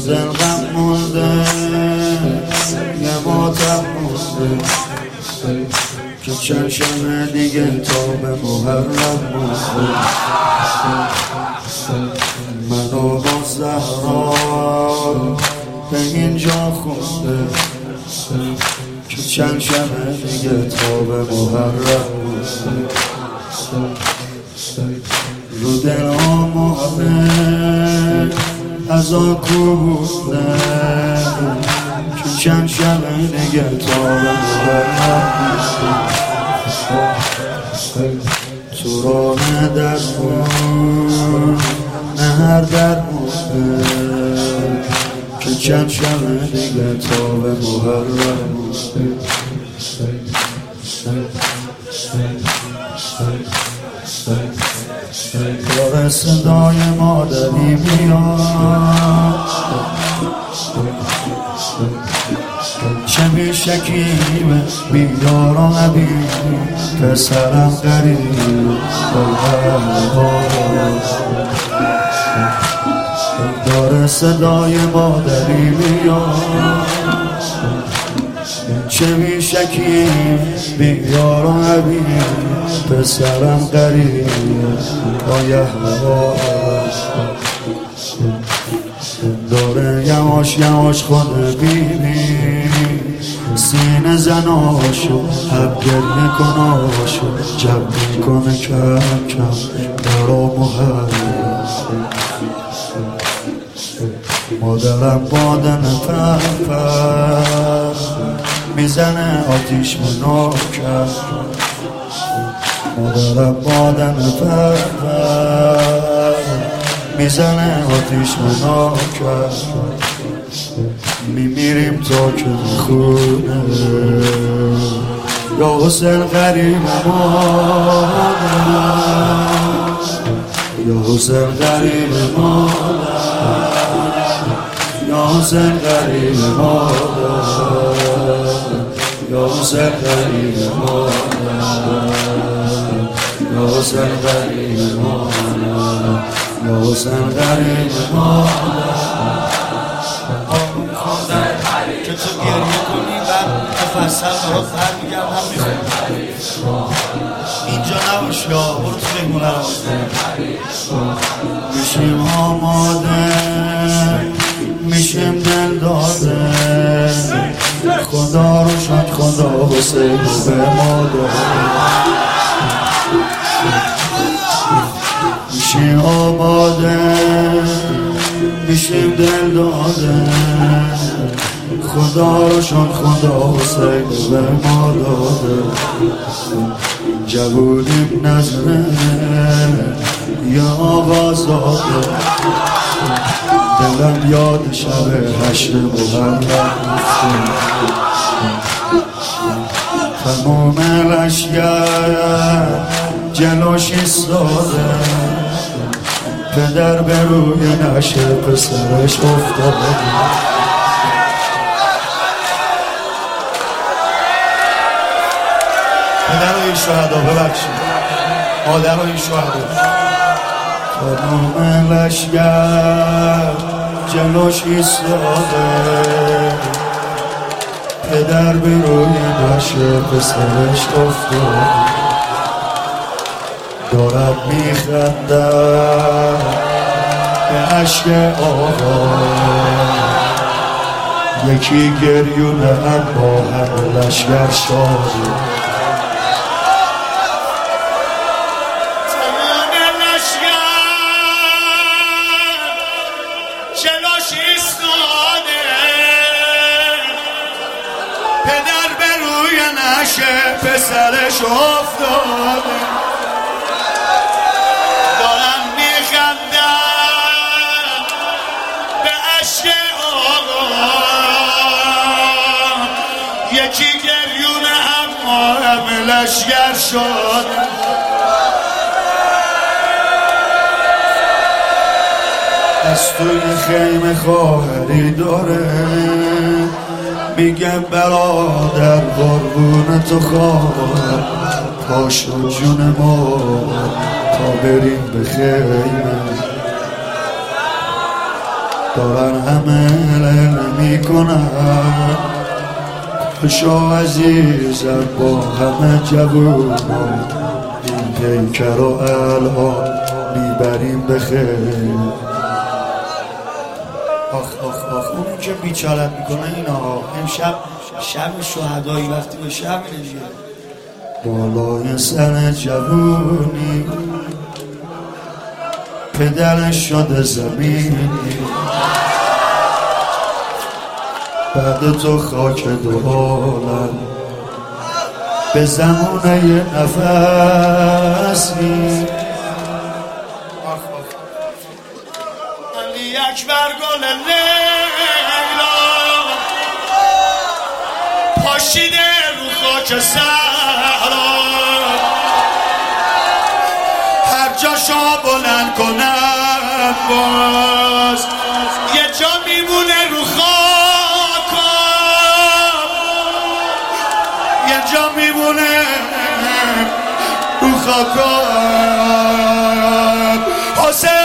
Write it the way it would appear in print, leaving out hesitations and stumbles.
از دل غم مونده یه ماتم مونده که چند شب دیگه تا به محرم مونده منو با زهرا به اینجا خونده که چند شب دیگه تا به محرم مونده رو دل آماده از آکو بوده که چند شب دیگه تا به محرم تو راه در کن نه هر در بوده که چند شب دیگه تا به محرم داره صدای مادری میاد چه بیشکیبه بیدار و نبید پسرم غریب داره صدای مادری میاد چه بیشکیب بیدار و نبید پسرم غریب آیه هوا داره یواش یواش خود بیبی سینه زناشو حب گریه کناشو جب میکنه کم کم درا محرم مادرم بادن پرپر میزنه آتیش مناکر مادرم بادن پرپر میزنه آتیش مناکر میمیریم تا که خونه یا حسین غریب مادر یا حسین غریب مادر یا حسین غریب مادر یا حسین غریب مادر یا حسین غریب مادر یا حسین غریب مادر که تو گریه کنی بعد مفصل برات برمیگردم میخوام اینجا نباش یا برو تو بهمونه رو میشیم آماده میشیم دل داده خدا رو شد خدا حسین به ما داده میشیم آماده میشیم دل داده خدا رو شد خدا حسین به ما داده جوونیم نظره یا آواز داده دلم یاد شب حشر محرم تمام لشگر جلوش ایستاده پدر به روی نشه پسرش افتاده پدرهای شهدا ببخشید مادرهای شهدا تمام لشگر جلوش ایستاده پدر به روی نشه پسرش افتاده دارد میخندد به عشق آقا یکی گریونه اما هم لشگر شاده پدر به روی نشه پسرش افتاده دارم میخندم به عشق آقا یکی گریونه اما هم لشگر شده از توی خیمه خواهری داره میگه برادر قربون تو خواهر پاشو جون ما تا بریم به خیمه دارن همه نمی کنن خوشا عزیزم با همه جوونا این پیکر و الان میبریم به خیر. آخ آخ آخ اون که بیچارت میکنه اینا امشب شب شهدایی وقتی به شب میشه بالای سر جوونی پدرش شده زمینی بعد تو خاک دو عالم به زمانه یه نفسی علی اکبر گل لیلا پاشیده رو خاک صحرا هر جاشو بلند کنم باز یه جا میمونه رو خاکم یه جا میمونه رو خاکم حسین